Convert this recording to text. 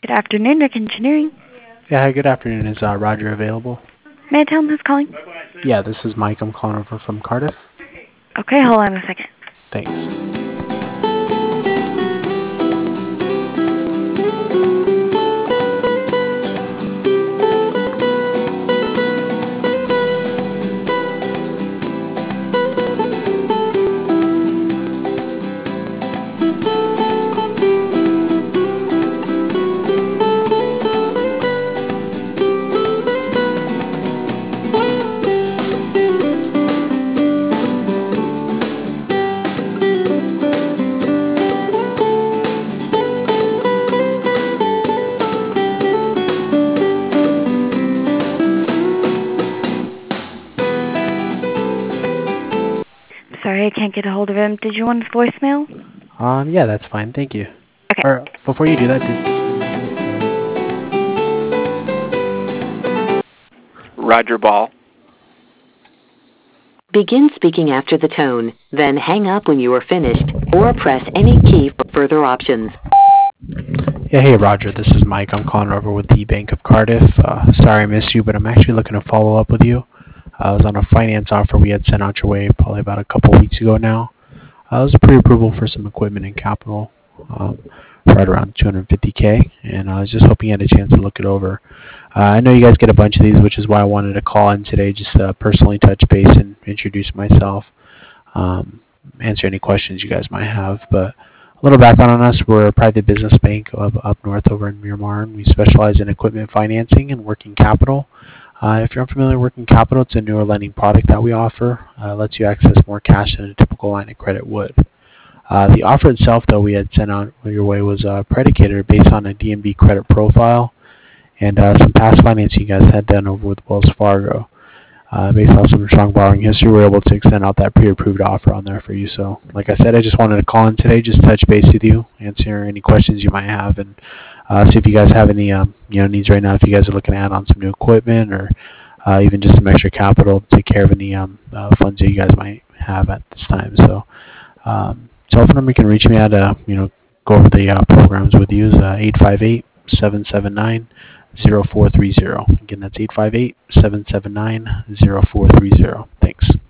Good afternoon, Rick Engineering. Yeah, hi, good afternoon. Is Roger available? May I tell him who's calling? Yeah, this is Mike. I'm calling over from Cardiff. Okay, hold on a second. Thanks. Sorry, I can't get a hold of him. Did you want his voicemail? Yeah, that's fine. Thank you. Okay. Or before you do that, Roger Ball. Begin speaking after the tone, then hang up when you are finished, or press any key for further options. Yeah, hey Roger, this is Mike. I'm calling over with the Bank of Cardiff. Sorry I missed you, but I'm actually looking to follow up with you. I was on a finance offer we had sent out your way probably about a couple weeks ago now. It was a pre-approval for some equipment and capital, right around $250K, and I was just hoping you had a chance to look it over. I know you guys get a bunch of these, which is why I wanted to call in today, just to personally touch base and introduce myself, answer any questions you guys might have. But a little background on us: we're a private business bank up north over in Miramar, and we specialize in equipment financing and working capital. If you're unfamiliar with working capital, it's a newer lending product that we offer. Lets you access more cash than a typical line of credit would. The offer itself, though, we had sent out your way was predicated based on a DNB credit profile and some past financing you guys had done over with Wells Fargo. Based on some strong borrowing history, we were able to extend out that pre-approved offer on there for you. So, like I said, I just wanted to call in today, just touch base with you, answer any questions you might have, and see if you guys have any needs right now. If you guys are looking to add on some new equipment or even just some extra capital to take care of any funds that you guys might have at this time. So, telephone number you can reach me at, go over the programs with you is 858-779-0430. Again, that's 858-779-0430. Thanks.